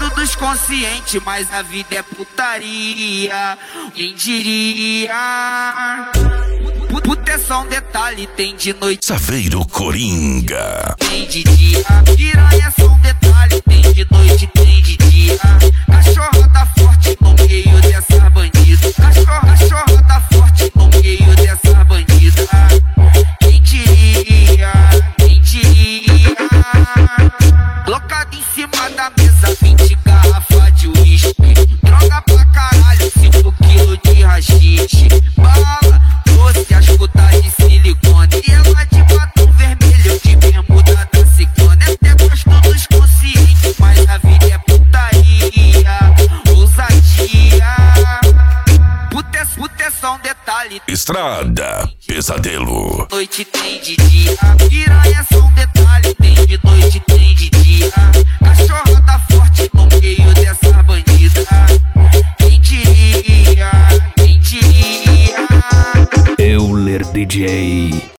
todos conscientes, mas a vida é putaria. Quem diria? Puta é só um detalhe, tem de noite. Saveiro Coringa. Tem de dia, piranha é só um detalhe, tem de noite, tem de dia. Cachorro tá forte no meio dessa bandida. Cachorro tá forte no meio dessa bandida. Quem diria? Quem diria? Colocado em cima da mesa, 20 garrafas de uísque. Droga pra caralho, 5 quilos de rachixe. Bala, doce, as putas de silicone. E ela de batom vermelho, de bermuda da ciclone. Até gosto dos conscientes, mas a vida é putaria. Ousadia. Puta é só um detalhe. Estrada Pesadelo. Noite tem de dia, piranha é só um detalhe. Tem de noite, tem de dia. Cachorro tá forte no meio dessa bandida. Quem diria? Quem diria? Euler DJ.